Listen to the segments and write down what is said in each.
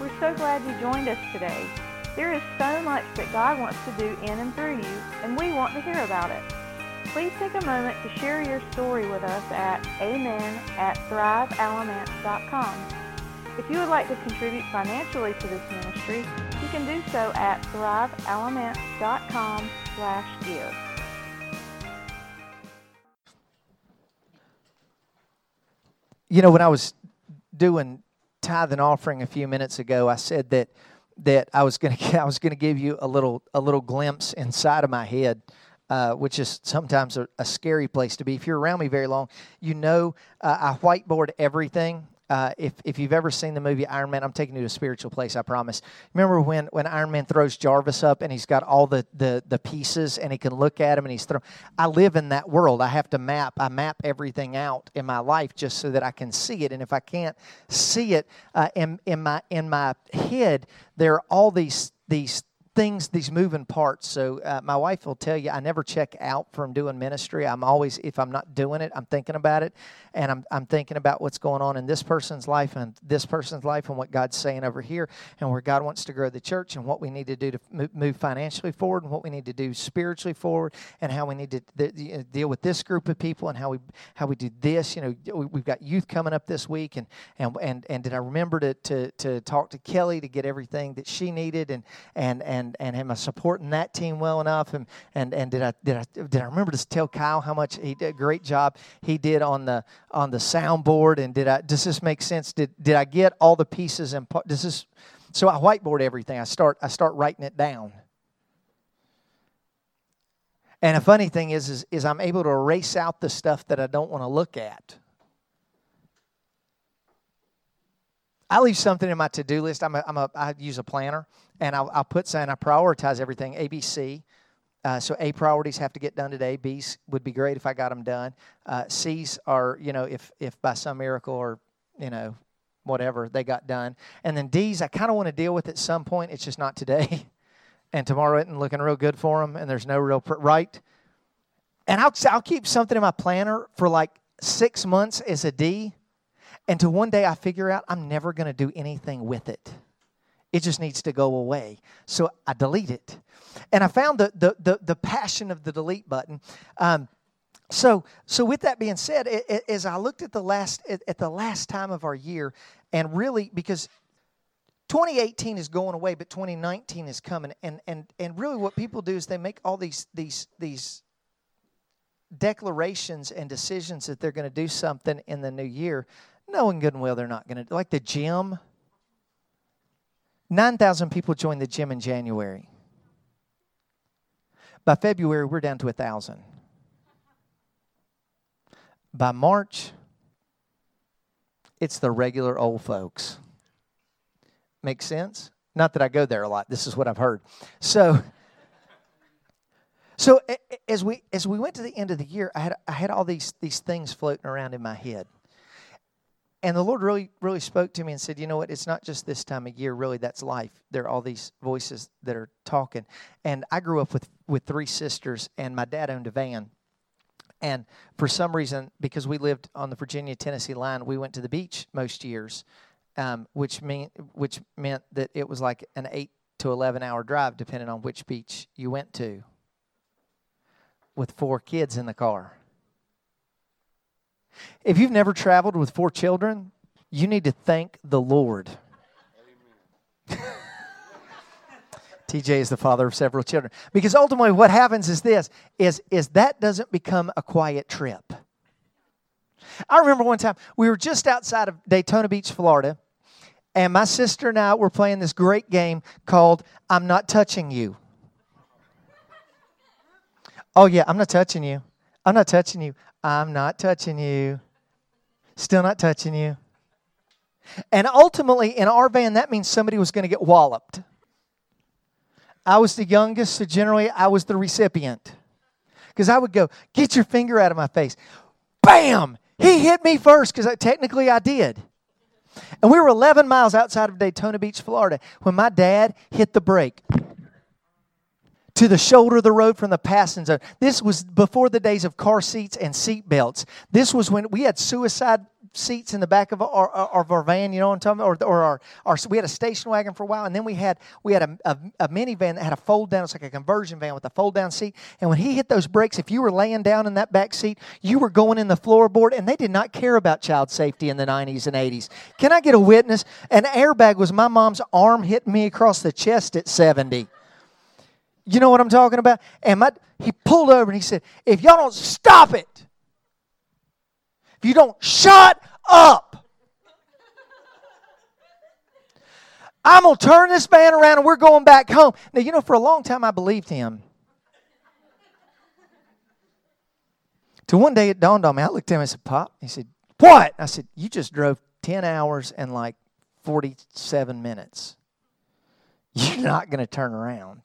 We're so glad you joined us today. There is so much that God wants to do in and through you, and we want to hear about it. Please take a moment to share your story with us at amen@thrivealamance.com. If you would like to contribute financially to this ministry, you can do so at thrivealamance.com/give. You know, when I was doing tithe and offering a few minutes ago, I said that I was going to give you a little glimpse inside of my head, which is sometimes a scary place to be. If you're around me very long, you know I whiteboard everything. If you've ever seen the movie Iron Man, I'm taking you to a spiritual place, I promise. Remember when Iron Man throws Jarvis up and he's got all the pieces and he can look at them and he's thrown. I live in that world. I map everything out in my life just so that I can see it. And if I can't see it in my head, there are all these things, these moving parts. So my wife will tell you I never check out from doing ministry. I'm always, if I'm not doing it, I'm thinking about it, and I'm thinking about what's going on in this person's life and this person's life and what God's saying over here and where God wants to grow the church and what we need to do to move financially forward and what we need to do spiritually forward and how we need to deal with this group of people and how we do this. You know, we've got youth coming up this week, and did I remember to talk to Kelly to get everything that she needed and am I supporting that team well enough? And did I remember to tell Kyle how much he did a great job he did on the soundboard? And does this make sense? Did I get all the pieces and so I whiteboard everything. I start writing it down. And a funny thing is I'm able to erase out the stuff that I don't want to look at. I leave something in my to-do list. I use a planner, and I'll put something. I prioritize everything, A, B, C. So A priorities have to get done today. B's would be great if I got them done. C's are, you know, if by some miracle or, you know, whatever, they got done. And then D's, I kind of want to deal with at some point. It's just not today. And tomorrow isn't looking real good for them, and there's no real right. And I'll keep something in my planner for like 6 months as a D. Until one day I figure out I'm never going to do anything with it. It just needs to go away. So I delete it. And I found the passion of the delete button. So with that being said, as I looked at the last time of our year, and really because 2018 is going away, but 2019 is coming, and really what people do is they make all these declarations and decisions that they're going to do something in the new year. Knowing good and well they're not going to. Like the gym. 9,000 people joined the gym in January. By February, we're down to 1,000. By March, it's the regular old folks. Make sense? Not that I go there a lot. This is what I've heard. So as we went to the end of the year, I had all these things floating around in my head. And the Lord really spoke to me and said, you know what, it's not just this time of year, really, that's life. There are all these voices that are talking. And I grew up with 3 sisters, and my dad owned a van. And for some reason, because we lived on the Virginia-Tennessee line, we went to the beach most years, which meant that it was like an 8 to 11-hour drive, depending on which beach you went to, with 4 kids in the car. If you've never traveled with 4 children, you need to thank the Lord. TJ is the father of several children. Because ultimately what happens is this, is that doesn't become a quiet trip. I remember one time, we were just outside of Daytona Beach, Florida, and my sister and I were playing this great game called I'm Not Touching You. Oh yeah, I'm not touching you. I'm not touching you. I'm not touching you. Still not touching you. And ultimately, in our van, that means somebody was going to get walloped. I was the youngest, so generally I was the recipient. Because I would go, get your finger out of my face. Bam! He hit me first, because technically I did. And we were 11 miles outside of Daytona Beach, Florida, when my dad hit the brake. to the shoulder of the road from the passing zone. This was before the days of car seats and seat belts. This was when we had suicide seats in the back of our van, you know what I'm talking about? Or we had a station wagon for a while, and then we had a minivan that had a fold down. It's like a conversion van with a fold down seat. And when he hit those brakes, if you were laying down in that back seat, you were going in the floorboard, and they did not care about child safety in the 90s and 80s. Can I get a witness? An airbag was my mom's arm hitting me across the chest at 70. You know what I'm talking about? And he pulled over and he said, if y'all don't stop it, if you don't shut up, I'm going to turn this van around and we're going back home. Now, you know, for a long time I believed him. Till one day it dawned on me. I looked at him and I said, Pop. He said, what? I said, you just drove 10 hours and like 47 minutes. You're not going to turn around.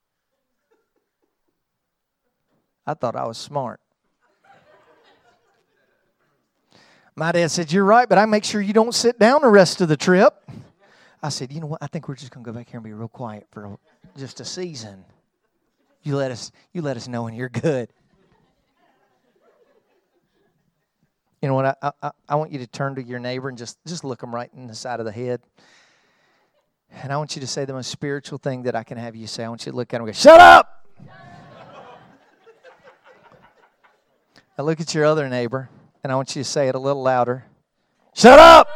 I thought I was smart. My dad said, you're right, but I make sure you don't sit down the rest of the trip. I said, you know what? I think we're just going to go back here and be real quiet for just a season. You let us know when you're good. You know what? I want you to turn to your neighbor and just look them right in the side of the head. And I want you to say the most spiritual thing that I can have you say. I want you to look at them and go, shut up! Now look at your other neighbor. And I want you to say it a little louder. Shut up!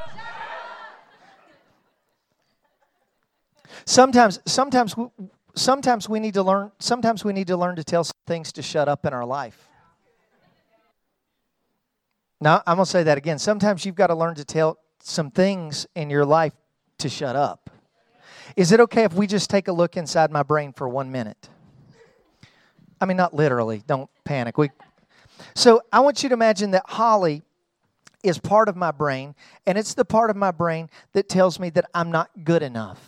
Sometimes we need to learn. Sometimes we need to learn to tell some things to shut up in our life. Now I'm gonna say that again. Sometimes you've got to learn to tell some things in your life to shut up. Is it okay if we just take a look inside my brain for 1 minute? I mean, not literally. Don't panic. So I want you to imagine that Holly is part of my brain, and it's the part of my brain that tells me that I'm not good enough.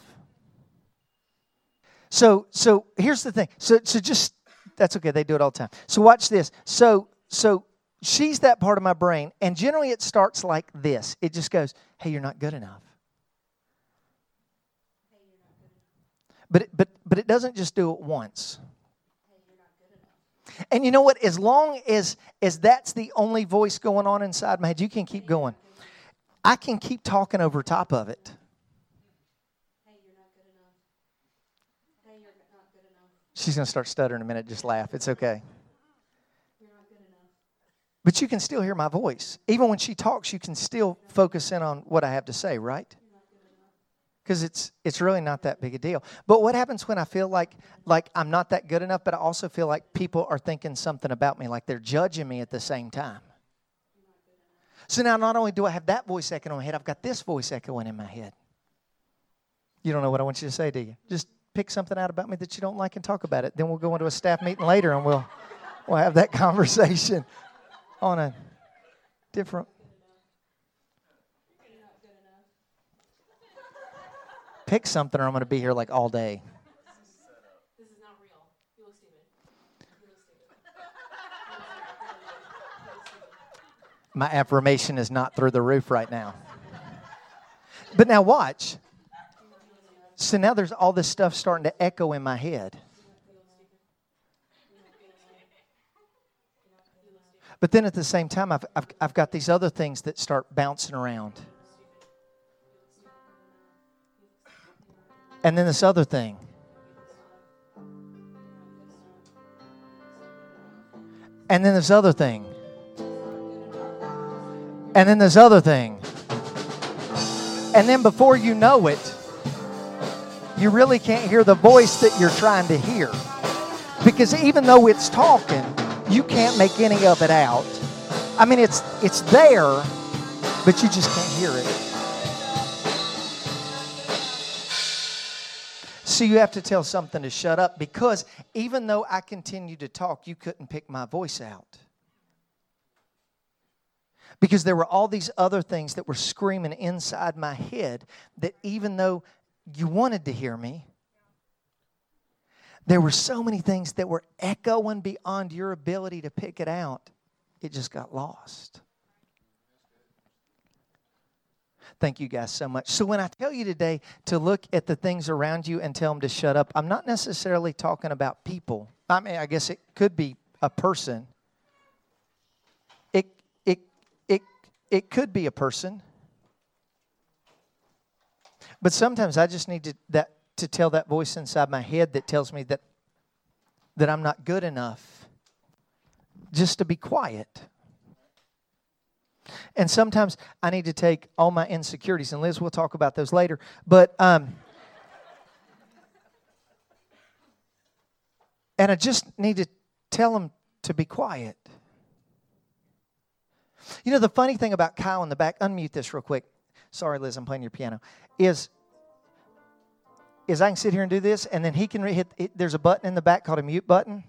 So here's the thing. So just, that's okay. They do it all the time. So watch this. So she's that part of my brain, and generally it starts like this. It just goes, hey, you're not good enough. But it doesn't just do it once. And you know what? As long as that's the only voice going on inside my head, you can keep going. I can keep talking over top of it. Hey, you're not good enough. Hey, you're not good enough. She's going to start stuttering in a minute. Just laugh. It's okay. You're not good enough. But you can still hear my voice. Even when she talks, you can still focus in on what I have to say, right? Because it's really not that big a deal. But what happens when I feel like I'm not that good enough, but I also feel like people are thinking something about me, like they're judging me at the same time? So now not only do I have that voice echoing in my head, I've got this voice echoing in my head. You don't know what I want you to say, do you? Just pick something out about me that you don't like and talk about it. Then we'll go into a staff meeting later and we'll have that conversation on a different... Pick something or I'm going to be here like all day. This is not real. You look stupid. My affirmation is not through the roof right now. But now watch. So now there's all this stuff starting to echo in my head. But then at the same time, I've got these other things that start bouncing around. And then this other thing. And then this other thing. And then this other thing. And then before you know it, you really can't hear the voice that you're trying to hear. Because even though it's talking, you can't make any of it out. I mean, it's there, but you just can't hear it. So you have to tell something to shut up, because even though I continued to talk, you couldn't pick my voice out. Because there were all these other things that were screaming inside my head that even though you wanted to hear me, there were so many things that were echoing beyond your ability to pick it out. It just got lost. Thank you guys so much. So when I tell you today to look at the things around you and tell them to shut up, I'm not necessarily talking about people. I mean, I guess it could be a person. It could be a person. But sometimes I just need to tell that voice inside my head that tells me that I'm not good enough just to be quiet. And sometimes I need to take all my insecurities, and Liz, we'll talk about those later. But and I just need to tell them to be quiet. You know, the funny thing about Kyle in the back, unmute this real quick. Sorry, Liz, I'm playing your piano. Is I can sit here and do this, and then he can hit. There's a button in the back called a mute button.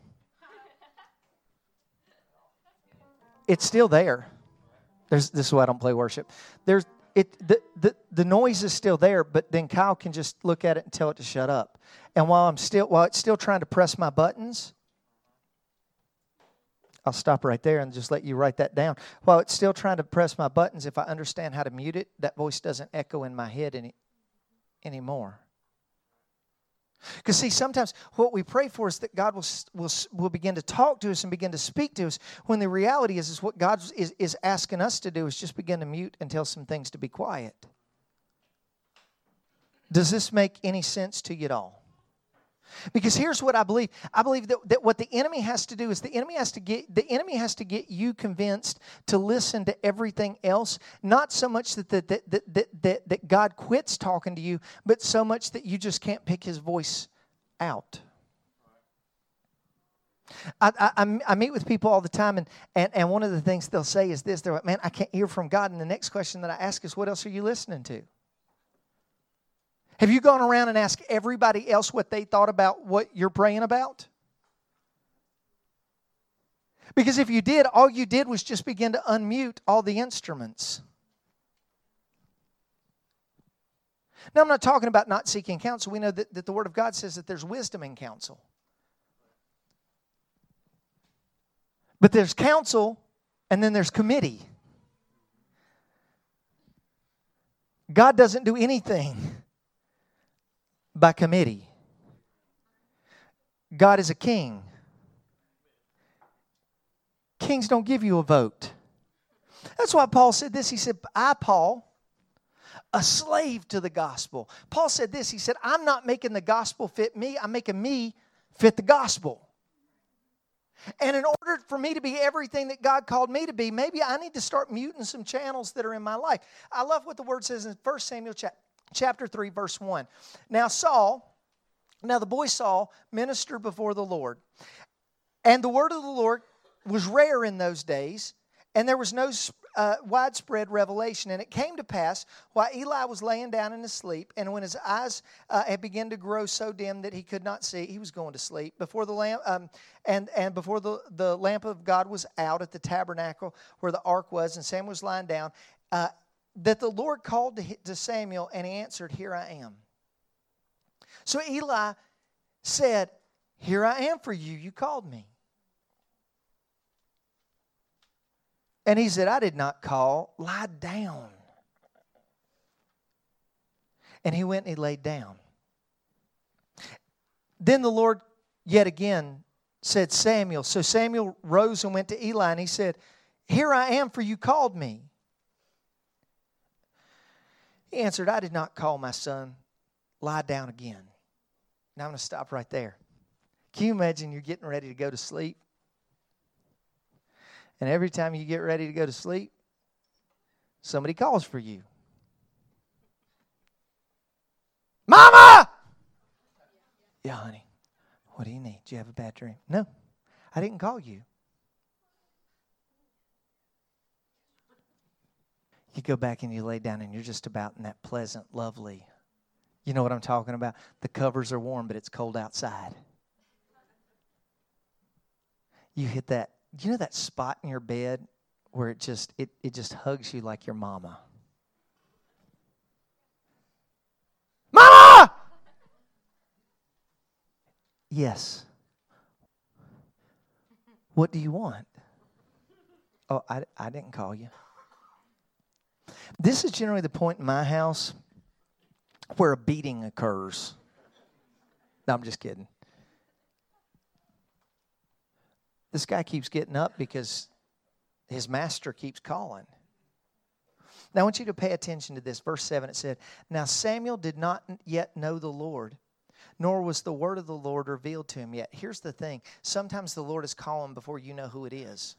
It's still there. This is why I don't play worship. The noise is still there, but then Kyle can just look at it and tell it to shut up. And while it's still trying to press my buttons, I'll stop right there and just let you write that down. While it's still trying to press my buttons, if I understand how to mute it, that voice doesn't echo in my head anymore. Because see, sometimes what we pray for is that God will begin to talk to us and begin to speak to us, when the reality is what God is asking us to do is just begin to mute and tell some things to be quiet. Does this make any sense to you at all? Because here's what I believe. I believe that what the enemy has to do is the enemy has to get you convinced to listen to everything else. Not so much that God quits talking to you, but so much that you just can't pick His voice out. I meet with people all the time, and one of the things they'll say is this: they're like, "Man, I can't hear from God." And the next question that I ask is, "What else are you listening to?" Have you gone around and asked everybody else what they thought about what you're praying about? Because if you did, all you did was just begin to unmute all the instruments. Now, I'm not talking about not seeking counsel. We know that the Word of God says that there's wisdom in counsel. But there's counsel, and then there's committee. God doesn't do anything by committee. God is a king. Kings don't give you a vote. That's why Paul said this. He said, I, Paul, a slave to the gospel. Paul said this. He said, I'm not making the gospel fit me. I'm making me fit the gospel. And in order for me to be everything that God called me to be, maybe I need to start muting some channels that are in my life. I love what the word says in 1 Samuel chapter 3, verse 1. Now the boy Saul ministered before the Lord. And the word of the Lord was rare in those days, and there was no widespread revelation. And it came to pass, while Eli was laying down in his sleep, and when his eyes had begun to grow so dim that he could not see, he was going to sleep. Before the lamp, and before the lamp of God was out at the tabernacle where the ark was, and Samuel was lying down, that the Lord called to Samuel, and he answered, "Here I am." So Eli said, "Here I am for you. You called me." And he said, "I did not call. Lie down." And he went and he laid down. Then the Lord yet again said, "Samuel." So Samuel rose and went to Eli, and he said, "Here I am, for you called me." He answered, "I did not call, my son. Lie down again." Now I'm going to stop right there. Can you imagine you're getting ready to go to sleep? And every time you get ready to go to sleep, somebody calls for you. "Mama!" "Yeah, honey. What do you need? Do you have a bad dream?" "No, I didn't call you." You go back and you lay down and you're just about in that pleasant, lovely, you know what I'm talking about? The covers are warm, but it's cold outside. You hit that, you know that spot in your bed where it just hugs you like your mama? "Mama!" "Yes." "What do you want?" "Oh, I didn't call you." This is generally the point in my house where a beating occurs. No, I'm just kidding. This guy keeps getting up because his master keeps calling. Now, I want you to pay attention to this. Verse 7, it said, "Now Samuel did not yet know the Lord, nor was the word of the Lord revealed to him yet." Here's the thing. Sometimes the Lord is calling before you know who it is.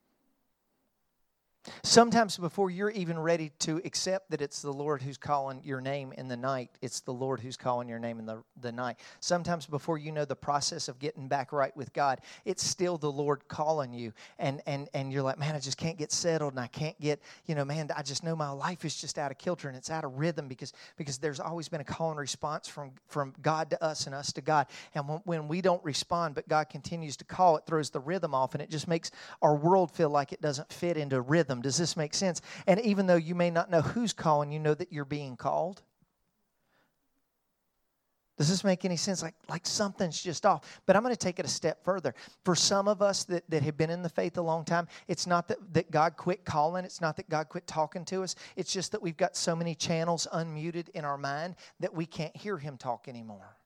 Sometimes before you're even ready to accept that it's the Lord who's calling your name in the night, it's the Lord who's calling your name in the night. Sometimes before you know the process of getting back right with God, it's still the Lord calling you. And you're like, man, I just can't get settled, and I can't get, man, I just know my life is just out of kilter and it's out of rhythm because there's always been a call and response from God to us and us to God. And when we don't respond, but God continues to call, it throws the rhythm off, and it just makes our world feel like it doesn't fit into rhythm. Does this make sense? And even though you may not know who's calling, you know that you're being called. Does this make any sense? Like something's just off. But I'm going to take it a step further. For some of us that have been in the faith a long time, it's not that God quit calling. It's not that God quit talking to us. It's just that we've got so many channels unmuted in our mind that we can't hear Him talk anymore.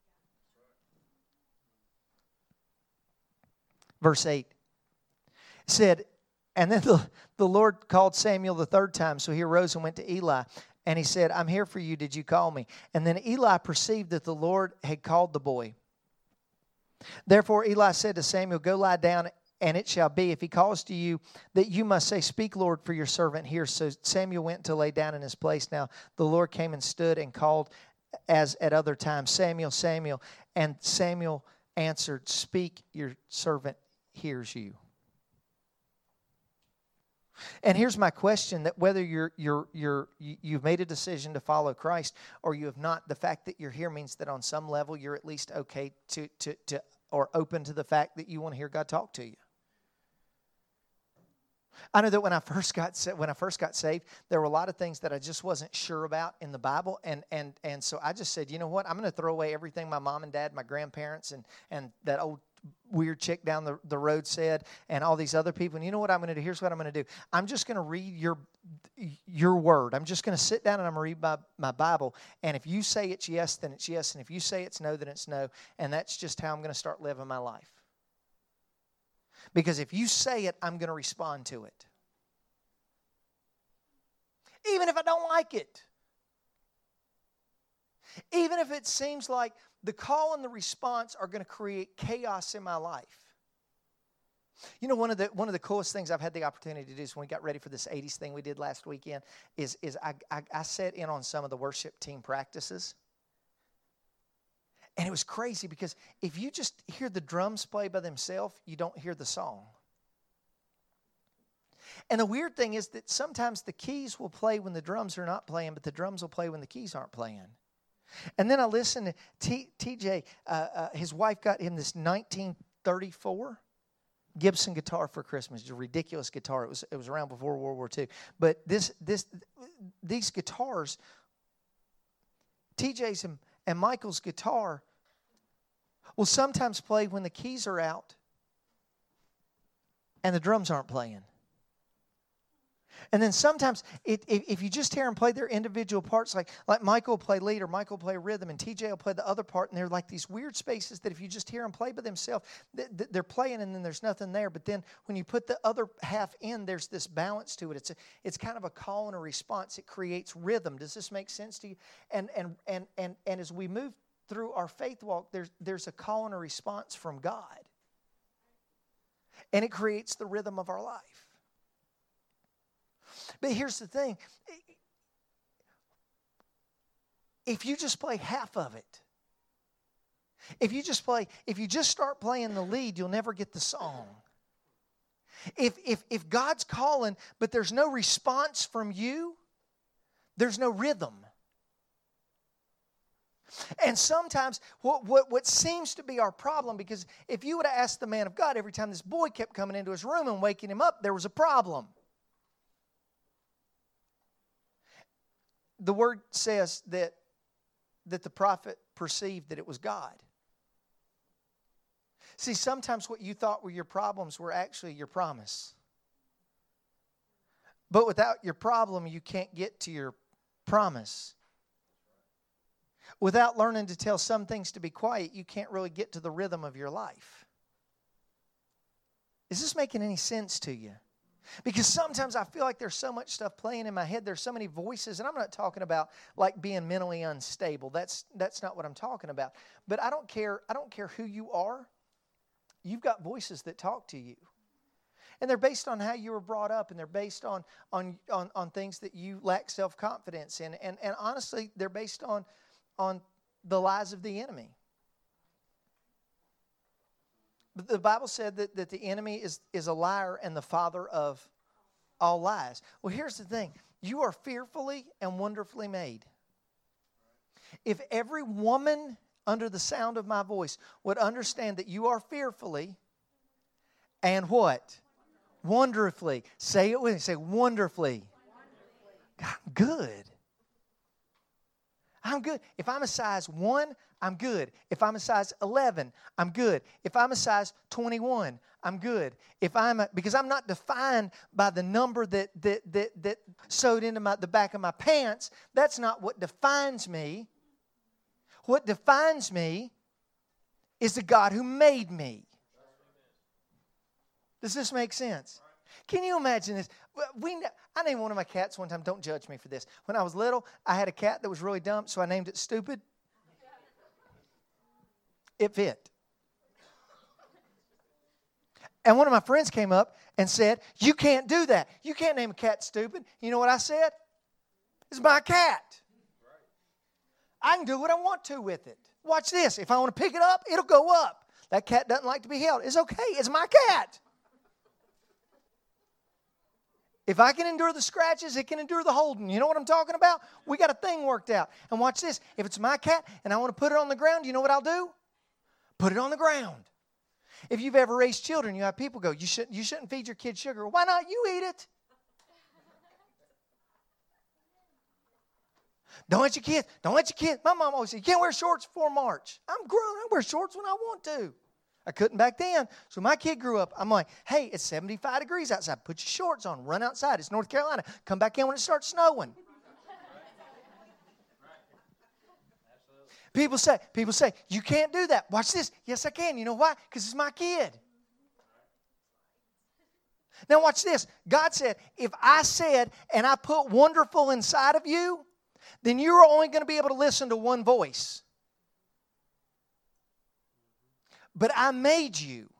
Verse 8 said, "And then the Lord called Samuel the third time. So he arose and went to Eli. And he said, 'I'm here for you. Did you call me?' And then Eli perceived that the Lord had called the boy. Therefore Eli said to Samuel, 'Go lie down, and it shall be, if he calls to you, that you must say, Speak, Lord, for your servant hears.' So Samuel went to lay down in his place. Now the Lord came and stood and called as at other times, 'Samuel, Samuel.' And Samuel answered, 'Speak, your servant hears you.'" And here's my question: that whether you've made a decision to follow Christ or you have not, the fact that you're here means that on some level you're at least okay to or open to the fact that you want to hear God talk to you. I know that when I first got saved, there were a lot of things that I just wasn't sure about in the Bible, and so I just said, you know what, I'm going to throw away everything my mom and dad, my grandparents, and that old weird chick down the road said, and all these other people. And you know what I'm going to do? Here's what I'm going to do. I'm just going to read your word. I'm just going to sit down and I'm going to read my Bible. And if you say it's yes, then it's yes. And if you say it's no, then it's no. And that's just how I'm going to start living my life. Because if you say it, I'm going to respond to it. Even if I don't like it. Even if it seems like the call and the response are going to create chaos in my life. You know, one of the coolest things I've had the opportunity to do is when we got ready for this 80s thing we did last weekend is I sat in on some of the worship team practices. And it was crazy because if you just hear the drums play by themselves, you don't hear the song. And the weird thing is that sometimes the keys will play when the drums are not playing, but the drums will play when the keys aren't playing. And then I listened to TJ. His wife got him this 1934 Gibson guitar for Christmas. It's a ridiculous guitar. It was around before World War II. But these guitars, TJ's and Michael's guitar, will sometimes play when the keys are out and the drums aren't playing. And then sometimes, if you just hear them play their individual parts, like Michael will play lead or Michael will play rhythm and TJ will play the other part, and they're like these weird spaces that if you just hear them play by themselves, they're playing and then there's nothing there. But then when you put the other half in, there's this balance to it. It's kind of a call and a response. It creates rhythm. Does this make sense to you? And as we move through our faith walk, there's a call and a response from God. And it creates the rhythm of our life. But here's the thing. If you just play half of it, if you just start playing the lead, you'll never get the song. If God's calling, but there's no response from you, there's no rhythm. And sometimes what seems to be our problem, because if you would have asked the man of God every time this boy kept coming into his room and waking him up, there was a problem. The word says that the prophet perceived that it was God. See, sometimes what you thought were your problems were actually your promise. But without your problem, you can't get to your promise. Without learning to tell some things to be quiet, you can't really get to the rhythm of your life. Is this making any sense to you? Because sometimes I feel like there's so much stuff playing in my head. There's so many voices, and I'm not talking about like being mentally unstable. That's not what I'm talking about. But I don't care who you are. You've got voices that talk to you. And they're based on how you were brought up, and they're based on things that you lack self-confidence in. And honestly, they're based on the lies of the enemy. The Bible said that the enemy is a liar and the father of all lies. Well, here's the thing. You are fearfully and wonderfully made. If every woman under the sound of my voice would understand that you are fearfully and what? Wonderfully. Say it with me. Say wonderfully. God, I'm good. I'm good. If I'm a size 1, I'm good. If I'm a size 11, I'm good. If I'm a size 21, I'm good. Because I'm not defined by the number that sewed into the back of my pants. That's not what defines me. What defines me is the God who made me. Does this make sense? Can you imagine this? I named one of my cats one time. Don't judge me for this. When I was little, I had a cat that was really dumb, so I named it Stupid. It fit. And one of my friends came up and said, "You can't do that. You can't name a cat Stupid." You know what I said? It's my cat. I can do what I want to with it. Watch this. If I want to pick it up, it'll go up. That cat doesn't like to be held. It's okay. It's my cat. If I can endure the scratches, it can endure the holding. You know what I'm talking about? We got a thing worked out. And watch this. If it's my cat and I want to put it on the ground, you know what I'll do? Put it on the ground. If you've ever raised children, you have people go, you shouldn't feed your kid sugar. Why not? You eat it. Don't let your kids. My mom always said, you can't wear shorts before March. I'm grown. I wear shorts when I want to. I couldn't back then. So my kid grew up. I'm like, hey, it's 75 degrees outside. Put your shorts on. Run outside. It's North Carolina. Come back in when it starts snowing. People say, you can't do that. Watch this. Yes, I can. You know why? Because it's my kid. Now watch this. God said, if I said and I put wonderful inside of you, then you're only going to be able to listen to one voice. But I made you.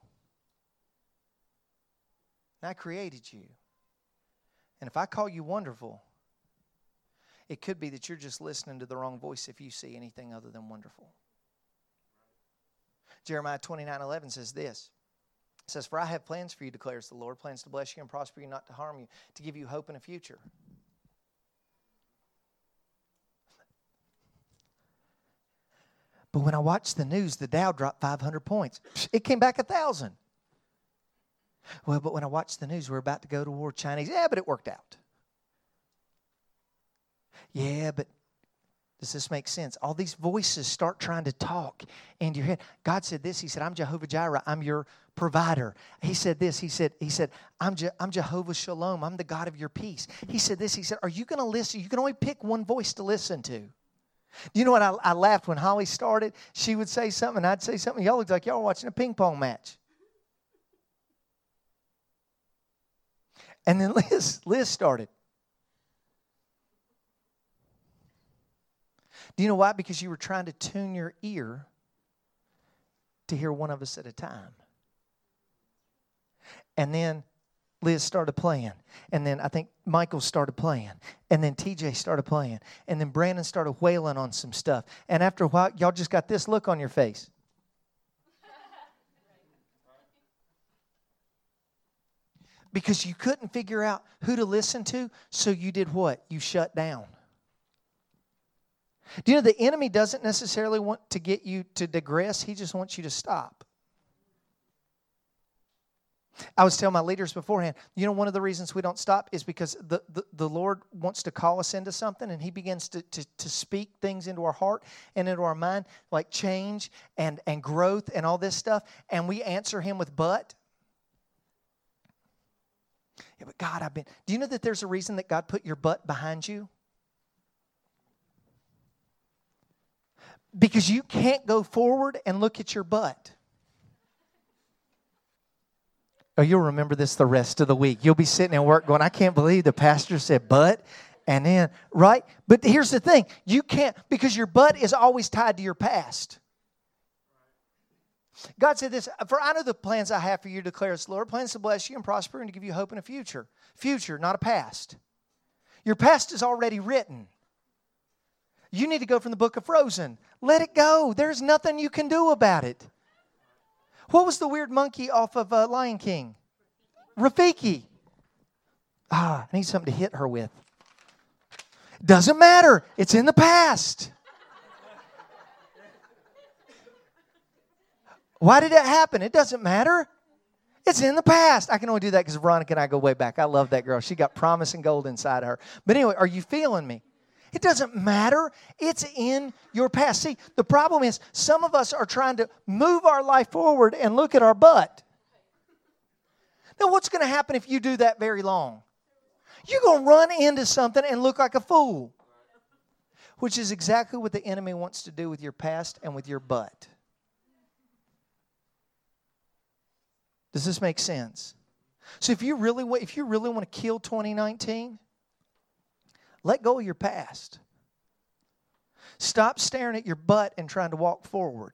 And I created you. And if I call you wonderful, it could be that you're just listening to the wrong voice if you see anything other than wonderful. Jeremiah 29:11 says this. It says, "For I have plans for you, declares the Lord, plans to bless you and prosper you, not to harm you, to give you hope in a future." But when I watched the news, the Dow dropped 500 points. It came back 1,000. Well, but when I watched the news, we're about to go to war, Chinese. Yeah, but it worked out. Yeah, but does this make sense? All these voices start trying to talk into your head. God said this. He said, "I'm Jehovah Jireh. I'm your provider." He said this. He said, I'm Jehovah Shalom. I'm the God of your peace. He said this. He said, are you going to listen? You can only pick one voice to listen to. Do you know what? I laughed when Holly started. She would say something, and I'd say something. Y'all looked like y'all were watching a ping pong match. And then Liz started. Do you know why? Because you were trying to tune your ear to hear one of us at a time. And then Liz started playing. And then I think Michael started playing. And then TJ started playing. And then Brandon started wailing on some stuff. And after a while, y'all just got this look on your face. Because you couldn't figure out who to listen to, so you did what? You shut down. Do you know the enemy doesn't necessarily want to get you to digress? He just wants you to stop. I was telling my leaders beforehand, you know, one of the reasons we don't stop is because the Lord wants to call us into something, and He begins to speak things into our heart and into our mind, like change and growth and all this stuff, and we answer Him with but. Yeah, but God, do you know that there's a reason that God put your butt behind you? Because you can't go forward and look at your butt. Oh, you'll remember this the rest of the week. You'll be sitting at work going, I can't believe the pastor said butt. And then, right? But here's the thing. You can't, because your butt is always tied to your past. God said this, for I know the plans I have for you, declares the Lord, plans to bless you and prosper and to give you hope in a future. Future, not a past. Your past is already written. You need to go from the book of Frozen. Let it go. There's nothing you can do about it. What was the weird monkey off of Lion King? Rafiki. I need something to hit her with. Doesn't matter. It's in the past. Why did it happen? It doesn't matter. It's in the past. I can only do that because Veronica and I go way back. I love that girl. She got promise and gold inside her. But anyway, are you feeling me? It doesn't matter. It's in your past. See, the problem is some of us are trying to move our life forward and look at our butt. Now, what's going to happen if you do that very long? You're going to run into something and look like a fool, which is exactly what the enemy wants to do with your past and with your butt. Does this make sense? So if you really want to kill 2019, let go of your past. Stop staring at your butt and trying to walk forward.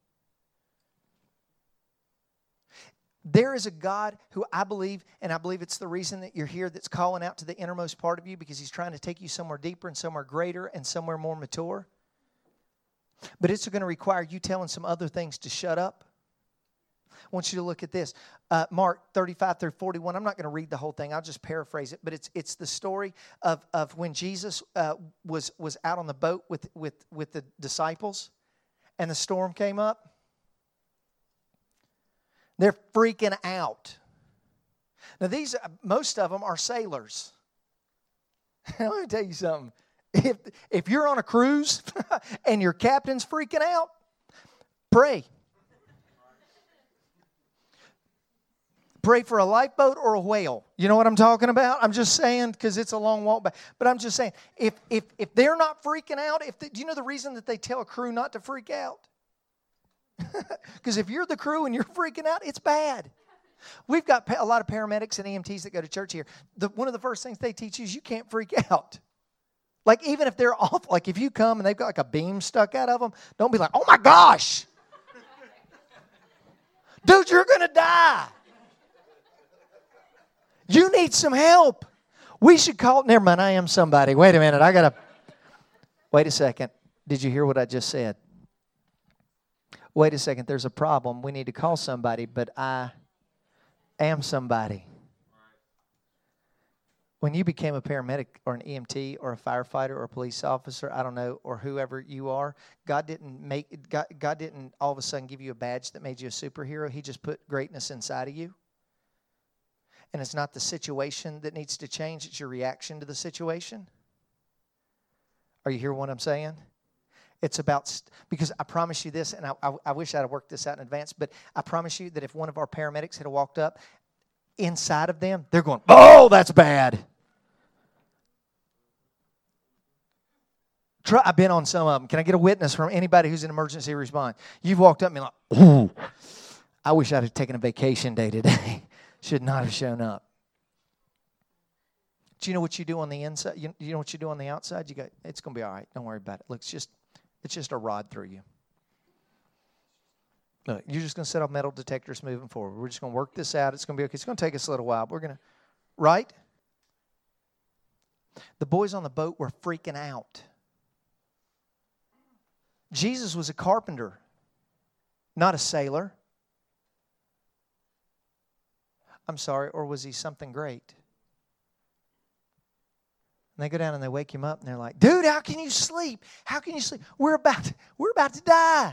There is a God who I believe, and I believe it's the reason that you're here, that's calling out to the innermost part of you, because He's trying to take you somewhere deeper and somewhere greater and somewhere more mature. But it's going to require you telling some other things to shut up. I want you to look at this. Mark 35 through 41. I'm not going to read the whole thing. I'll just paraphrase it. But it's the story of when Jesus was out on the boat with the disciples, and the storm came up. They're freaking out. Now, most of them are sailors. Let me tell you something. If you're on a cruise and your captain's freaking out, pray. Pray for a lifeboat or a whale. You know what I'm talking about? I'm just saying, because it's a long walk back. But I'm just saying, if they're not freaking out, do you know the reason that they tell a crew not to freak out? Because if you're the crew and you're freaking out, it's bad. We've got a lot of paramedics and EMTs that go to church here. One of the first things they teach you is you can't freak out. Like, even if they're off, like if you come and they've got like a beam stuck out of them, don't be like, oh my gosh. Dude, you're going to die. You need some help. We should call, never mind, I am somebody. Wait a minute, wait a second. Did you hear what I just said? Wait a second, there's a problem. We need to call somebody, but I am somebody. When you became a paramedic or an EMT or a firefighter or a police officer, I don't know, or whoever you are, God didn't all of a sudden give you a badge that made you a superhero. He just put greatness inside of you. And it's not the situation that needs to change, it's your reaction to the situation. Are you hearing what I'm saying? It's about, because I promise you this, and I wish I'd have worked this out in advance, but I promise you that if one of our paramedics had walked up, inside of them, they're going, oh, that's bad. I've been on some of them. Can I get a witness from anybody who's in emergency response? You've walked up and been like, ooh, I wish I'd have taken a vacation day today. Should not have shown up. Do you know what you do on the inside? You know what you do on the outside? You go, it's going to be all right. Don't worry about it. Look, it's just a rod through you. Look, you're just going to set off metal detectors moving forward. We're just going to work this out. It's going to be okay. It's going to take us a little while. But we're going to, right? The boys on the boat were freaking out. Jesus was a carpenter, not a sailor. I'm sorry, or was he something great? And they go down and they wake him up and they're like, dude, how can you sleep? How can you sleep? We're about to die.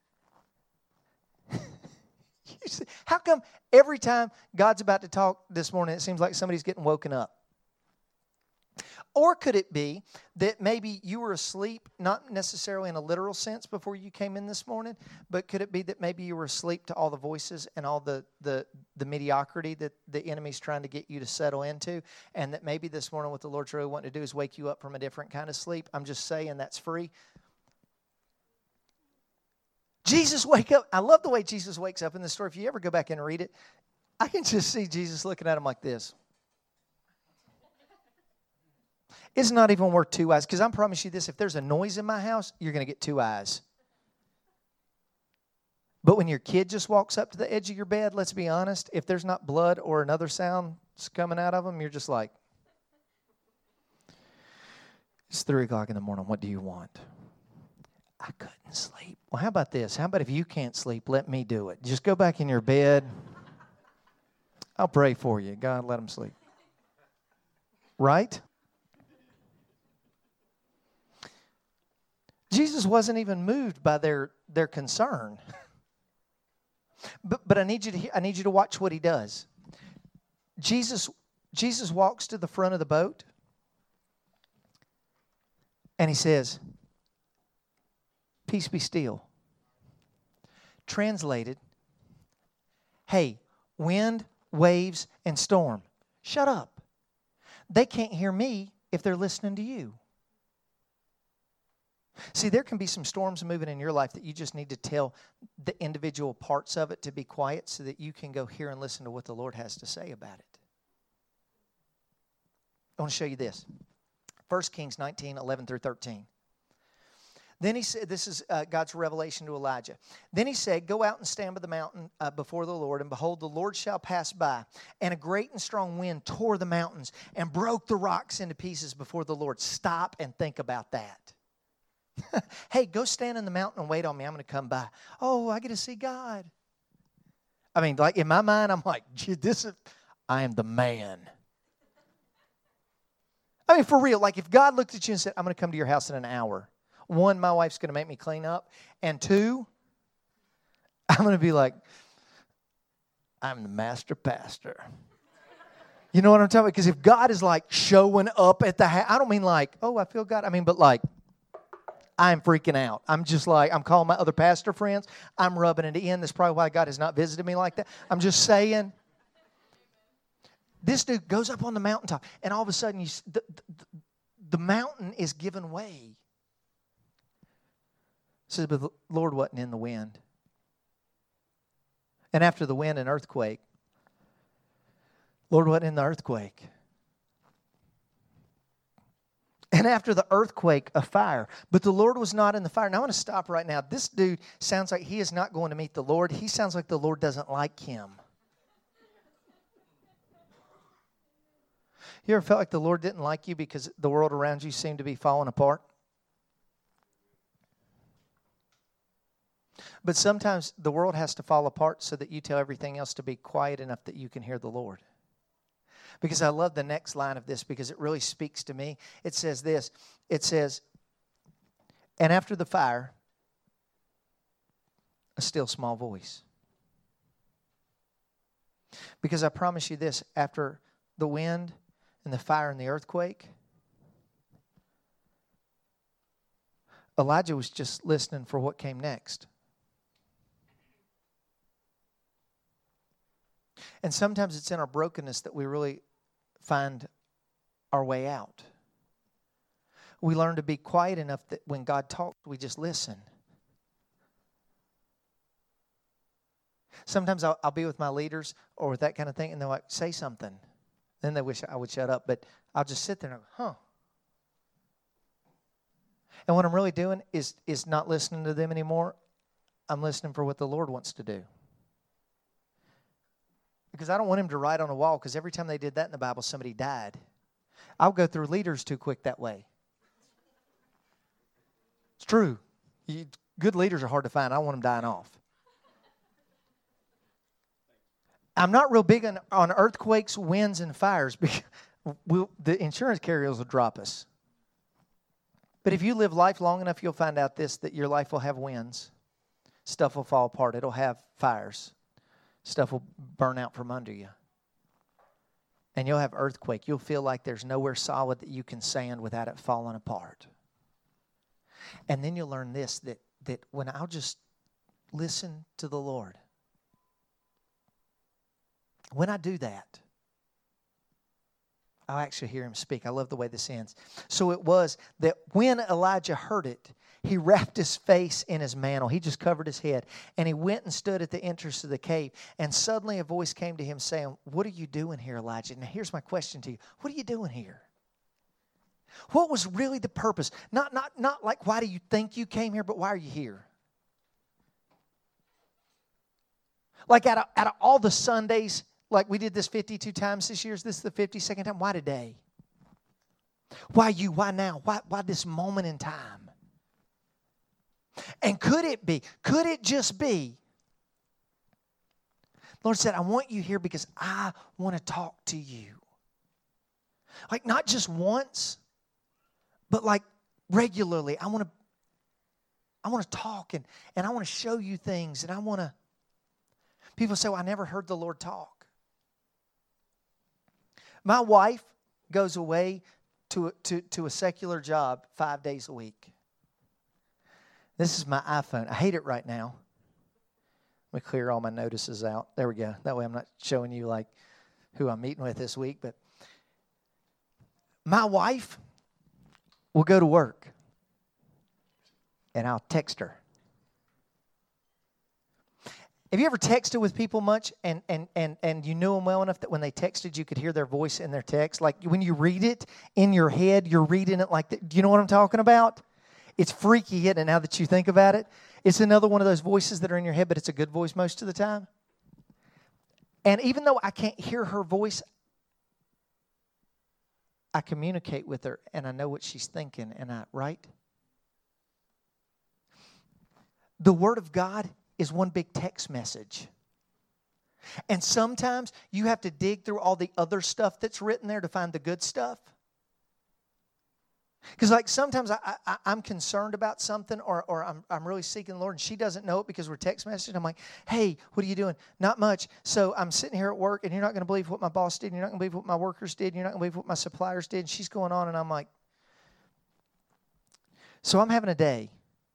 How come every time God's about to talk this morning, it seems like somebody's getting woken up? Or could it be that maybe you were asleep, not necessarily in a literal sense before you came in this morning, but could it be that maybe you were asleep to all the voices and all the mediocrity that the enemy's trying to get you to settle into, and that maybe this morning what the Lord's really wanting to do is wake you up from a different kind of sleep? I'm just saying that's free. Jesus wake up. I love the way Jesus wakes up in the story. If you ever go back and read it, I can just see Jesus looking at him like this. It's not even worth two eyes. Because I promise you this, if there's a noise in my house, you're going to get two eyes. But when your kid just walks up to the edge of your bed, let's be honest, if there's not blood or another sound coming out of them, you're just like, it's 3 o'clock in the morning. What do you want? I couldn't sleep. Well, how about this? How about if you can't sleep, let me do it. Just go back in your bed. I'll pray for you. God, let them sleep. Right? Jesus wasn't even moved by their concern. But I need you to watch what he does. Jesus walks to the front of the boat and he says, "Peace be still." Translated, hey, wind, waves, and storm, shut up. They can't hear me if they're listening to you. See, there can be some storms moving in your life that you just need to tell the individual parts of it to be quiet so that you can go hear and listen to what the Lord has to say about it. I want to show you this. 1 Kings 19, 11 through 13. Then he said, this is God's revelation to Elijah. Then he said, "Go out and stand by the mountain before the Lord, and behold, the Lord shall pass by. And a great and strong wind tore the mountains and broke the rocks into pieces before the Lord." Stop and think about that. Hey, go stand in the mountain and wait on me. I'm going to come by. Oh, I get to see God. I mean, like in my mind, I'm like, I am the man. I mean, for real, like if God looked at you and said, "I'm going to come to your house in an hour." 1, my wife's going to make me clean up. And 2, I'm going to be like, I'm the master pastor. You know what I'm talking about? Because if God is like showing up at the house, I don't mean like, oh, I feel God. I mean, but like, I'm freaking out. I'm just like, I'm calling my other pastor friends. I'm rubbing it in. That's probably why God has not visited me like that. I'm just saying. This dude goes up on the mountaintop, and all of a sudden, the mountain is giving way. It says, but the Lord wasn't in the wind. And after the wind, an earthquake. Lord wasn't in the earthquake. And after the earthquake, a fire. But the Lord was not in the fire. Now, I want to stop right now. This dude sounds like he is not going to meet the Lord. He sounds like the Lord doesn't like him. You ever felt like the Lord didn't like you because the world around you seemed to be falling apart? But sometimes the world has to fall apart so that you tell everything else to be quiet enough that you can hear the Lord. Because I love the next line of this because it really speaks to me. It says this. It says, and after the fire, a still small voice. Because I promise you this, after the wind and the fire and the earthquake, Elijah was just listening for what came next. And sometimes it's in our brokenness that we really find our way out. We learn to be quiet enough that when God talks, we just listen. Sometimes I'll be with my leaders or with that kind of thing, and they're like, "Say something." Then they wish I would shut up, but I'll just sit there and go, And what I'm really doing is not listening to them anymore. I'm listening for what the Lord wants to do. Because I don't want him to write on a wall, because every time they did that in the Bible, somebody died. I'll go through leaders too quick that way. It's true. Good leaders are hard to find. I don't want them dying off. I'm not real big on earthquakes, winds, and fires, because the insurance carriers will drop us. But if you live life long enough, you'll find out that your life will have winds. Stuff will fall apart. It'll have fires. Stuff will burn out from under you. And you'll have earthquake. You'll feel like there's nowhere solid that you can stand without it falling apart. And then you'll learn this, that when I'll just listen to the Lord, when I do that, I'll actually hear him speak. I love the way this ends. So it was that when Elijah heard it, he wrapped his face in his mantle. He just covered his head. And he went and stood at the entrance of the cave. And suddenly a voice came to him saying, "What are you doing here, Elijah?" Now here's my question to you. What are you doing here? What was really the purpose? Not like why do you think you came here, but why are you here? Like out of all the Sundays, like we did this 52 times this year, this is the 52nd time. Why today? Why you? Why now? Why this moment in time? And could it just be, Lord said, I want you here because I want to talk to you. Like not just once, but like regularly. I want to talk and I want to show you things and I want to. People say, well, I never heard the Lord talk. My wife goes away to a secular job 5 days a week. This is my iPhone. I hate it right now. Let me clear all my notices out. There we go. That way I'm not showing you like who I'm meeting with this week. But my wife will go to work and I'll text her. Have you ever texted with people much and you knew them well enough that when they texted you could hear their voice in their text? Like when you read it in your head, you're reading it like that. Do you know what I'm talking about? It's freaky, isn't it, now that you think about it? It's another one of those voices that are in your head, but it's a good voice most of the time. And even though I can't hear her voice, I communicate with her and I know what she's thinking, right? The Word of God is one big text message. And sometimes you have to dig through all the other stuff that's written there to find the good stuff. Because like sometimes I'm concerned about something or I'm really seeking the Lord and she doesn't know it because we're text messaging. I'm like, hey, what are you doing? Not much. So I'm sitting here at work and you're not going to believe what my boss did. And you're not going to believe what my workers did. And you're not going to believe what my suppliers did. And she's going on and I'm like, so I'm having a day.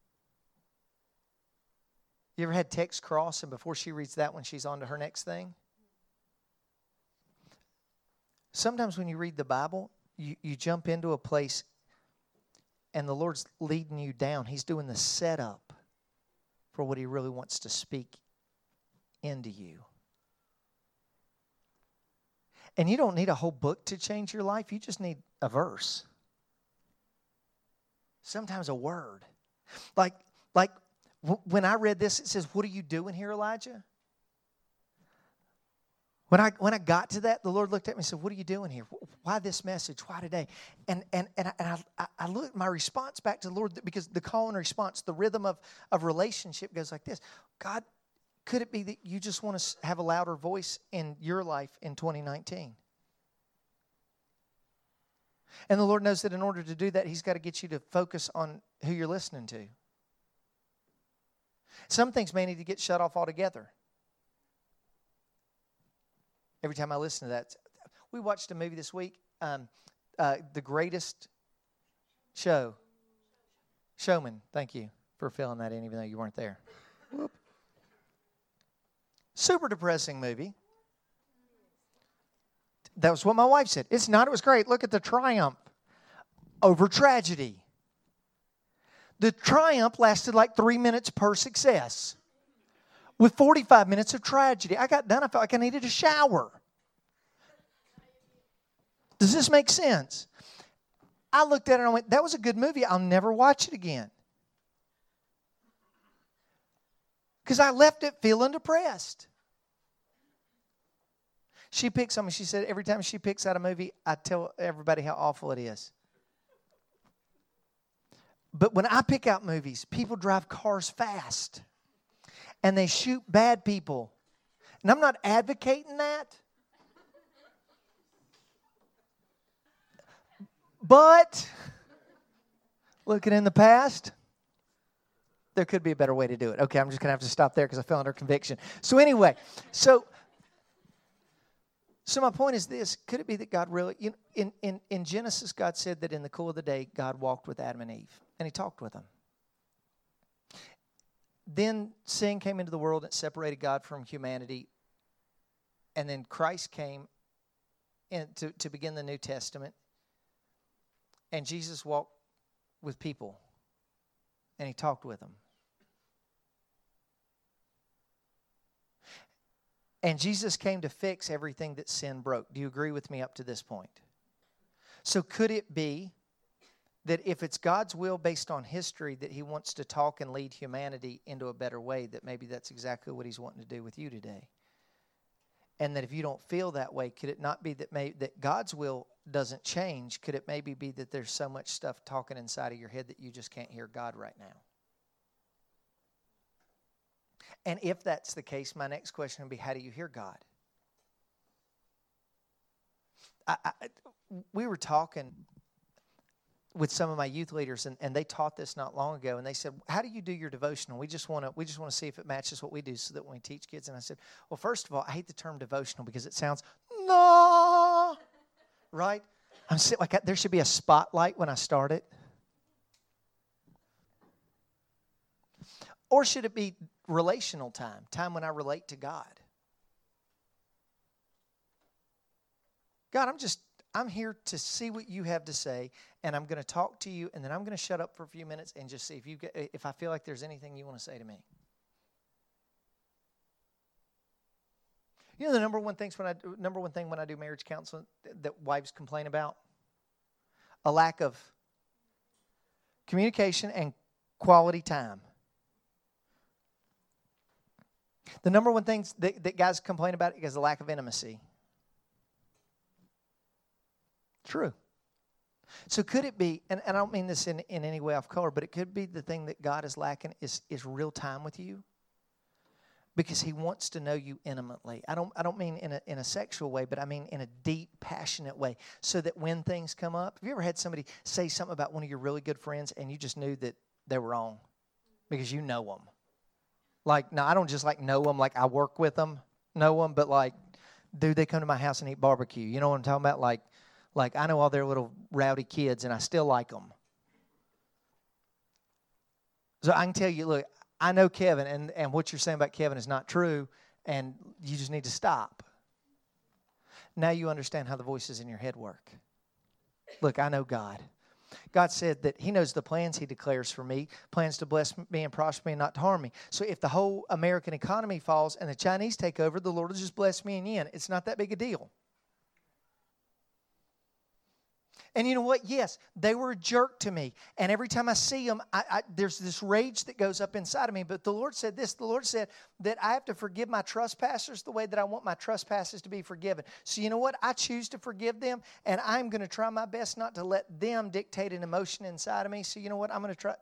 You ever had text cross and before she reads that one, she's on to her next thing? Sometimes when you read the Bible, you jump into a place and the Lord's leading you down. He's doing the setup for what He really wants to speak into you. And you don't need a whole book to change your life. You just need a verse. Sometimes a word. Like when I read this, it says, what are you doing here, Elijah? When I got to that, the Lord looked at me and said, what are you doing here? Why this message? Why today? And I looked at my response back to the Lord because the call and response, the rhythm of relationship goes like this. God, could it be that you just want to have a louder voice in your life in 2019? And the Lord knows that in order to do that, He's got to get you to focus on who you're listening to. Some things may need to get shut off altogether. Every time I listen to that. We watched a movie this week, The Greatest Showman. Thank you for filling that in even though you weren't there. Whoop. Super depressing movie. That was what my wife said. It's not. It was great. Look at the triumph over tragedy. The triumph lasted like 3 minutes per success. With 45 minutes of tragedy. I got done. I felt like I needed a shower. Does this make sense? I looked at it and I went, that was a good movie. I'll never watch it again. Because I left it feeling depressed. She picked something. She said every time she picks out a movie, I tell everybody how awful it is. But when I pick out movies, people drive cars fast. And they shoot bad people. And I'm not advocating that. But, looking in the past, there could be a better way to do it. Okay, I'm just going to have to stop there because I fell under conviction. So anyway, So my point is this. Could it be that God really, in Genesis, God said that in the cool of the day, God walked with Adam and Eve, and He talked with them. Then sin came into the world and separated God from humanity. And then Christ came to begin the New Testament. And Jesus walked with people. And He talked with them. And Jesus came to fix everything that sin broke. Do you agree with me up to this point? So could it be that if it's God's will based on history that He wants to talk and lead humanity into a better way, that maybe that's exactly what He's wanting to do with you today? And that if you don't feel that way, could it not be that God's will doesn't change? Could it maybe be that there's so much stuff talking inside of your head that you just can't hear God right now? And if that's the case, my next question would be, how do you hear God? We were talking with some of my youth leaders, and they taught this not long ago, and they said, how do you do your devotional? We just want to see if it matches what we do so that when we teach kids. And I said, well, first of all, I hate the term devotional because it sounds, no, right? I'm sitting like there should be a spotlight when I start it. Or should it be relational time when I relate to God? God, I'm here to see what you have to say, and I'm going to talk to you, and then I'm going to shut up for a few minutes and just see if I feel like there's anything you want to say to me. You know the number one thing when I do marriage counseling that wives complain about? A lack of communication and quality time. The number one thing that guys complain about is the lack of intimacy. True. So could it be, and I don't mean this in any way off color, but it could be the thing that God is lacking is real time with you? Because He wants to know you intimately. I don't mean in a sexual way, but I mean in a deep, passionate way. So that when things come up, have you ever had somebody say something about one of your really good friends and you just knew that they were wrong? Because you know them. Like, no, I don't just know them like I work with them, know them, but dude, they come to my house and eat barbecue. You know what I'm talking about? Like I know all their little rowdy kids and I still like them. So I can tell you, look, I know Kevin and what you're saying about Kevin is not true and you just need to stop. Now you understand how the voices in your head work. Look, I know God. God said that He knows the plans He declares for me, plans to bless me and prosper me and not to harm me. So if the whole American economy falls and the Chinese take over, the Lord will just bless me and yin. It's not that big a deal. And you know what? Yes, they were a jerk to me. And every time I see them, there's this rage that goes up inside of me. But the Lord said this. The Lord said that I have to forgive my trespassers the way that I want my trespasses to be forgiven. So you know what? I choose to forgive them. And I'm going to try my best not to let them dictate an emotion inside of me. So you know what? I'm going to try.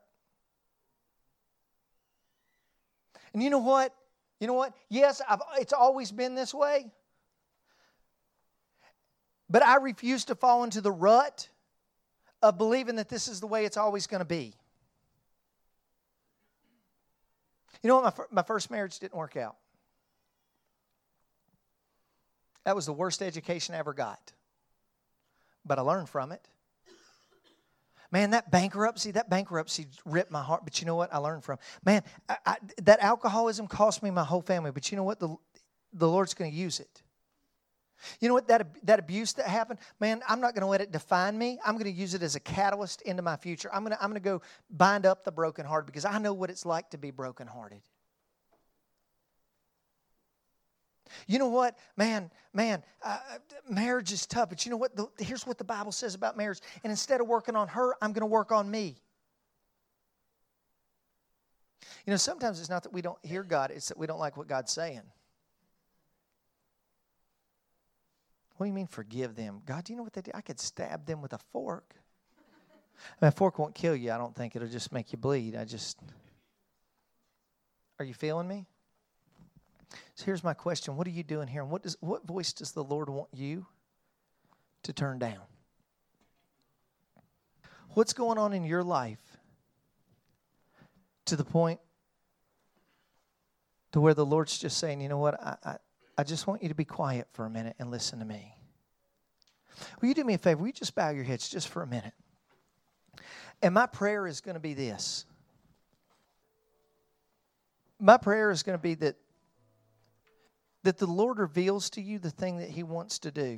And you know what? You know what? Yes, it's always been this way. But I refuse to fall into the rut of believing that this is the way it's always going to be. You know what? My first marriage didn't work out. That was the worst education I ever got. But I learned from it. Man, that bankruptcy ripped my heart. But you know what? I learned from. Man, that alcoholism cost me my whole family. But you know what? The Lord's going to use it. You know what, that abuse that happened, man, I'm not going to let it define me. I'm going to use it as a catalyst into my future. I'm going to go bind up the brokenhearted because I know what it's like to be brokenhearted. You know what, man, marriage is tough. But you know what, here's what the Bible says about marriage. And instead of working on her, I'm going to work on me. You know, sometimes it's not that we don't hear God, it's that we don't like what God's saying. What do you mean forgive them? God, do you know what they did? I could stab them with a fork. A fork won't kill you, I don't think. It'll just make you bleed. Are you feeling me? So here's my question. What are you doing here? And what voice does the Lord want you to turn down? What's going on in your life to the point to where the Lord's just saying, you know what, I just want you to be quiet for a minute and listen to me. Will you do me a favor? Will you just bow your heads just for a minute? And my prayer is going to be this. My prayer is going to be that the Lord reveals to you the thing that He wants to do.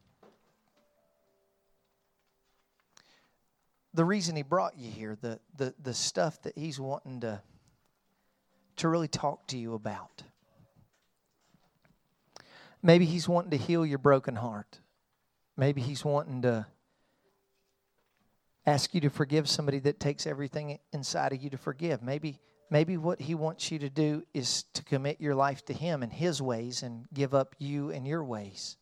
The reason He brought you here, the stuff that He's wanting to really talk to you about. Maybe He's wanting to heal your broken heart. Maybe He's wanting to ask you to forgive somebody that takes everything inside of you to forgive. Maybe what He wants you to do is to commit your life to Him and His ways and give up you and your ways.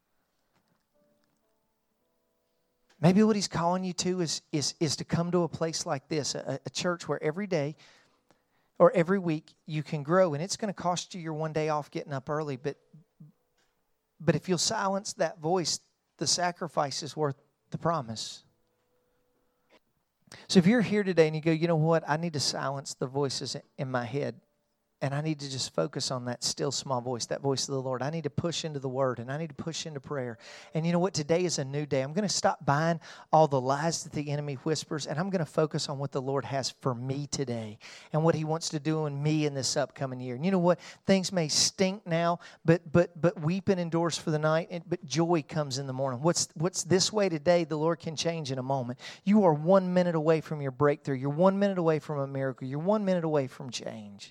Maybe what He's calling you to is to come to a place like this, a church where every day or every week you can grow. And it's going to cost you your one day off getting up early. But if you'll silence that voice, the sacrifice is worth the promise. So if you're here today and you go, you know what, I need to silence the voices in my head. And I need to just focus on that still small voice, that voice of the Lord. I need to push into the Word, and I need to push into prayer. And you know what? Today is a new day. I'm going to stop buying all the lies that the enemy whispers, and I'm going to focus on what the Lord has for me today and what He wants to do in me in this upcoming year. And you know what? Things may stink now, but weeping endures for the night, but joy comes in the morning. What's this way today, the Lord can change in a moment. You are 1 minute away from your breakthrough. You're 1 minute away from a miracle. You're 1 minute away from change.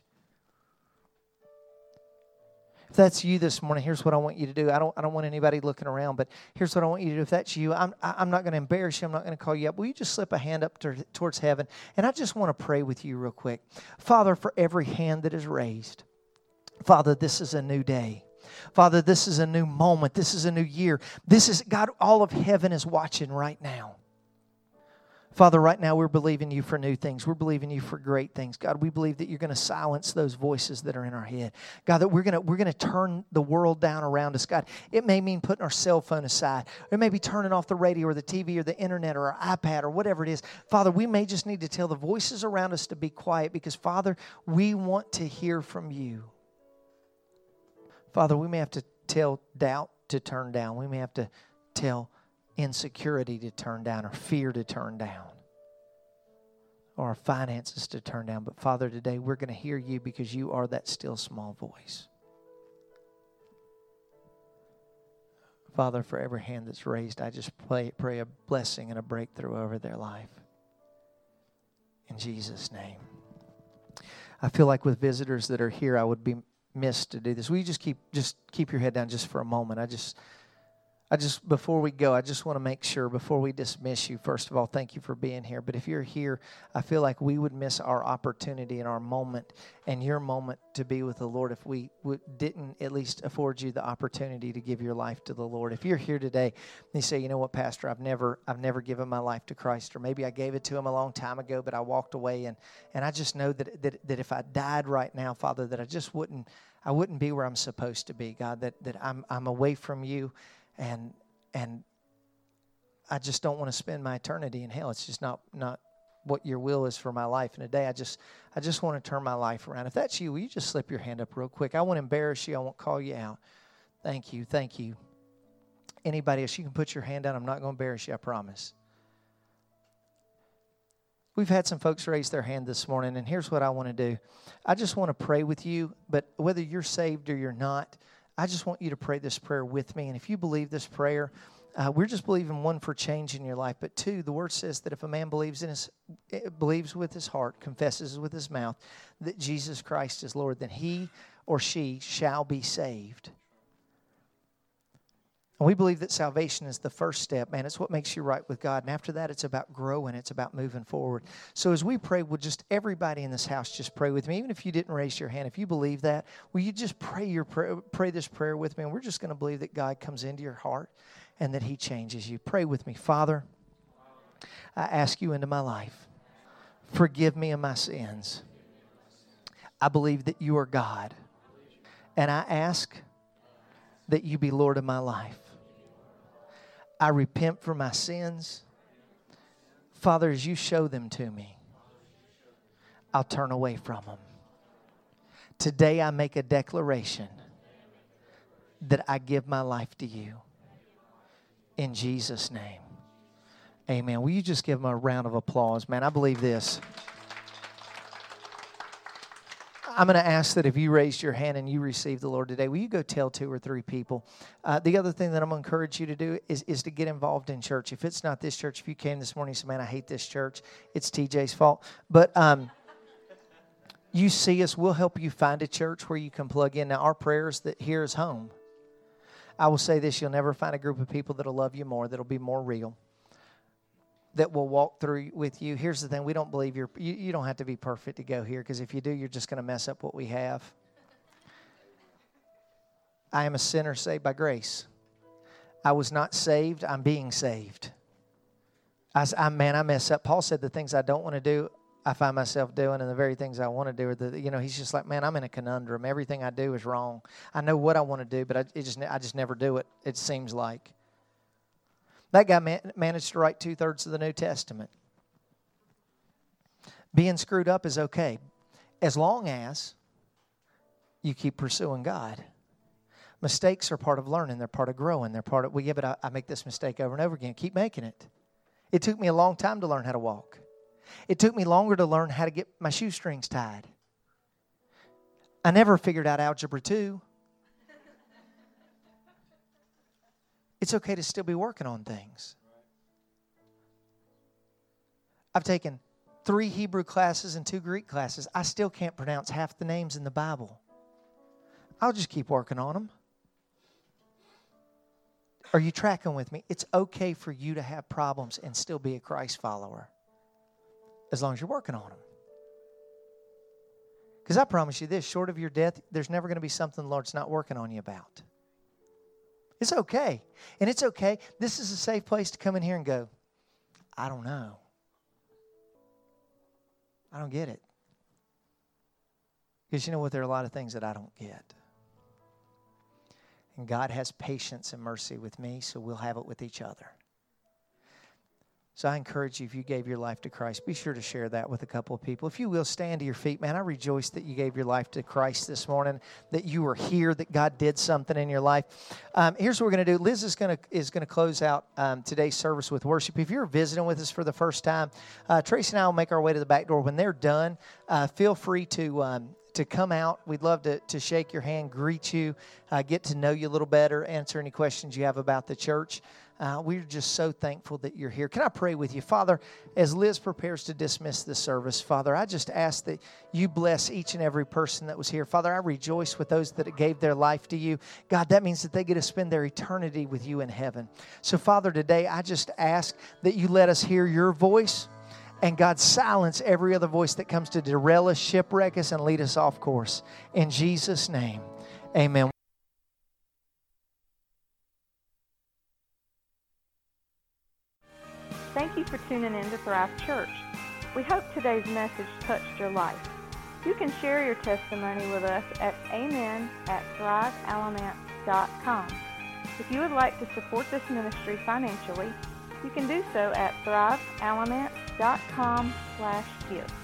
If that's you this morning, here's what I want you to do. I don't want anybody looking around, but here's what I want you to do. If that's you, I'm not going to embarrass you. I'm not going to call you up. Will you just slip a hand up towards heaven? And I just want to pray with you real quick. Father, for every hand that is raised, Father, this is a new day. Father, this is a new moment. This is a new year. This is, God, all of heaven is watching right now. Father, right now we're believing You for new things. We're believing You for great things. God, we believe that You're going to silence those voices that are in our head. God, that we're going to turn the world down around us. God, it may mean putting our cell phone aside. It may be turning off the radio or the TV or the internet or our iPad or whatever it is. Father, we may just need to tell the voices around us to be quiet because, Father, we want to hear from You. Father, we may have to tell doubt to turn down. We may have to tell insecurity to turn down or fear to turn down or our finances to turn down. But Father, today we're going to hear You because You are that still small voice. Father, for every hand that's raised, I just pray a blessing and a breakthrough over their life. In Jesus' name. I feel like with visitors that are here, I would be missed to do this. Will you just keep your head down just for a moment? I just, before we go, I just want to make sure, before we dismiss you, first of all, thank you for being here. But if you're here, I feel like we would miss our opportunity and our moment and your moment to be with the Lord if we didn't at least afford you the opportunity to give your life to the Lord. If you're here today and you say, you know what, Pastor, I've never given my life to Christ, or maybe I gave it to Him a long time ago, but I walked away, and I just know that if I died right now, Father, that I wouldn't be where I'm supposed to be, God, that I'm away from You. And I just don't want to spend my eternity in hell. It's just not what Your will is for my life. And today I just want to turn my life around. If that's you, will you just slip your hand up real quick? I won't embarrass you. I won't call you out. Thank you. Thank you. Anybody else, you can put your hand down. I'm not going to embarrass you, I promise. We've had some folks raise their hand this morning, and here's what I want to do. I just want to pray with you, but whether you're saved or you're not, I just want you to pray this prayer with me. And if you believe this prayer, we're just believing, one, for change in your life. But two, the Word says that if a man believes with his heart, confesses with his mouth that Jesus Christ is Lord, then he or she shall be saved. And we believe that salvation is the first step, man. It's what makes you right with God. And after that, it's about growing. It's about moving forward. So as we pray, will just everybody in this house just pray with me? Even if you didn't raise your hand, if you believe that, will you just pray this prayer with me? And we're just going to believe that God comes into your heart and that He changes you. Pray with me. Father, I ask You into my life. Forgive me of my sins. I believe that You are God. And I ask that You be Lord of my life. I repent for my sins. Father, as You show them to me, I'll turn away from them. Today I make a declaration that I give my life to you. In Jesus' name. Amen. Will you just give them a round of applause? Man, I believe this. I'm going to ask that if you raised your hand and you received the Lord today, will you go tell 2 or 3 people? The other thing that I'm going to encourage you to do is to get involved in church. If it's not this church, if you came this morning and said, man, I hate this church, it's TJ's fault. But you see us, we'll help you find a church where you can plug in. Now, our prayer is that here is home. I will say this, you'll never find a group of people that will love you more, that will be more real, that will walk through with you. Here's the thing, we don't believe you don't have to be perfect to go here, because if you do, you're just going to mess up what we have. I am a sinner saved by grace. I was not saved, I'm being saved. I mess up. Paul said the things I don't want to do, I find myself doing, and the very things I want to do are he's just like, man, I'm in a conundrum. Everything I do is wrong. I know what I want to do, but I just never do it, it seems like. That guy managed to write 2/3 of the New Testament. Being screwed up is okay, as long as you keep pursuing God. Mistakes are part of learning. They're part of growing. They're part of, I make this mistake over and over again. Keep making it. It took me a long time to learn how to walk. It took me longer to learn how to get my shoestrings tied. I never figured out Algebra 2. It's okay to still be working on things. I've taken 3 Hebrew classes and 2 Greek classes. I still can't pronounce half the names in the Bible. I'll just keep working on them. Are you tracking with me? It's okay for you to have problems and still be a Christ follower, as long as you're working on them. Because I promise you this, short of your death, there's never going to be something the Lord's not working on you about. It's okay. And it's okay. This is a safe place to come in here and go, I don't know. I don't get it. Because you know what? There are a lot of things that I don't get. And God has patience and mercy with me, so we'll have it with each other. So I encourage you, if you gave your life to Christ, be sure to share that with a couple of people. If you will, stand to your feet. Man, I rejoice that you gave your life to Christ this morning, that you were here, that God did something in your life. Here's what we're going to do. Liz is going to close out today's service with worship. If you're visiting with us for the first time, Tracy and I will make our way to the back door. When they're done, feel free to come out. We'd love to shake your hand, greet you, get to know you a little better, answer any questions you have about the church. We're just so thankful that you're here. Can I pray with you? Father, as Liz prepares to dismiss the service, Father, I just ask that you bless each and every person that was here. Father, I rejoice with those that gave their life to you. God, that means that they get to spend their eternity with you in heaven. So, Father, today I just ask that you let us hear your voice. And God, silence every other voice that comes to derail us, shipwreck us, and lead us off course. In Jesus' name, amen. Thank you for tuning in to Thrive Church. We hope today's message touched your life. You can share your testimony with us at amen@thrivealamance.com. If you would like to support this ministry financially, you can do so at thrivealamance.com/give.